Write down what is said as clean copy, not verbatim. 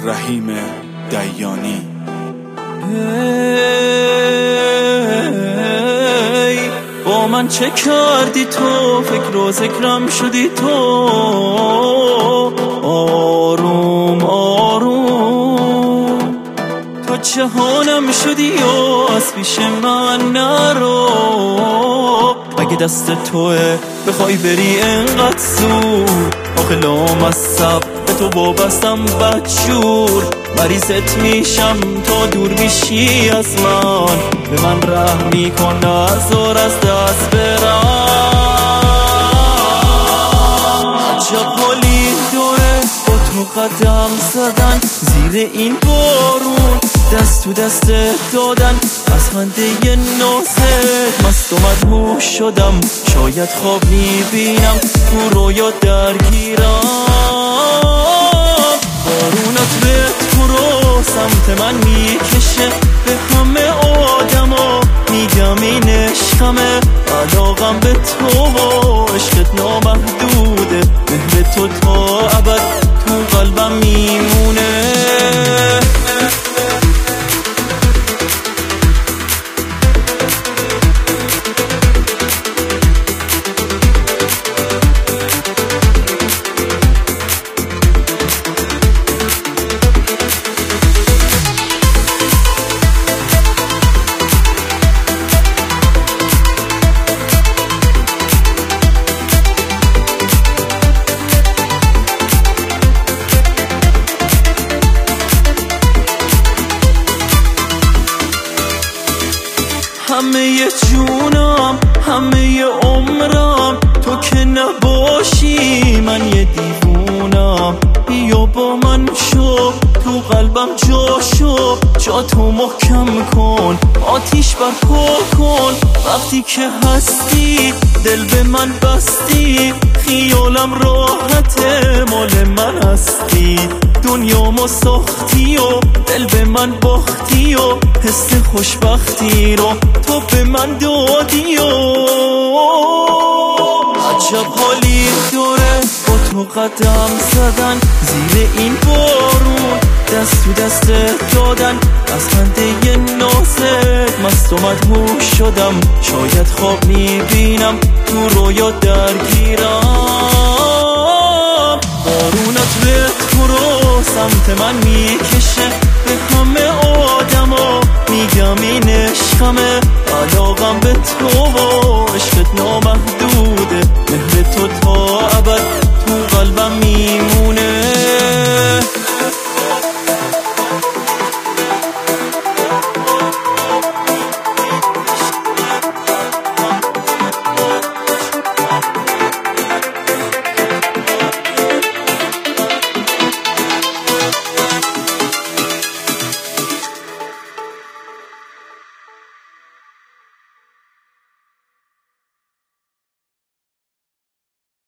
رحیم دیانی. با من چه کردی تو؟ فکر و ذکرم شدی تو. آروم آروم تا جهانم شدی و از پیش من نرو. اگه دست توه بخوای بری انقدر زود، آخه لامصب به تو وابستم بدجور. مریضت میشم تا دور میشی از من، به من رحم میکن نذار از دست برم. عجب حالی داره با تو قدم زدن زیر این بارون، دست تو دست دادن از خنده نازت. مست و مدهوش شدم، شاید خواب میبینم تو رویا درگیرم. بارونت به تو رو سمت من میکشه، به همه آدما میگم این عشقمه. علاقم به تو و عشقت نامحدوده، مهر تو تا ابد تو قلبم میمونه. همه جونم همه عمرم تو که نباشی من یه دیوونم. بیا با من شو تو قلبم جا شو، جا تو محکم کن آتیش برپا کن. وقتی که هستی دل به من بستی، خیالم راحته مال من هستی. دنیامو ساختی و دل به من باختی و حس خوشبختی رو تو به من دادی. و عجب حالی داره با تو قدم زدن زیر این بارون، دست تو دست دادن از خنده نازت. مست و مدهوش شدم، شاید خواب میبینم تو رویا درگیرم. بارونت به تو رو سمت من میکشه، به همه آدما میگم این عشقمه. علاقم به تو و عشقت نامحدود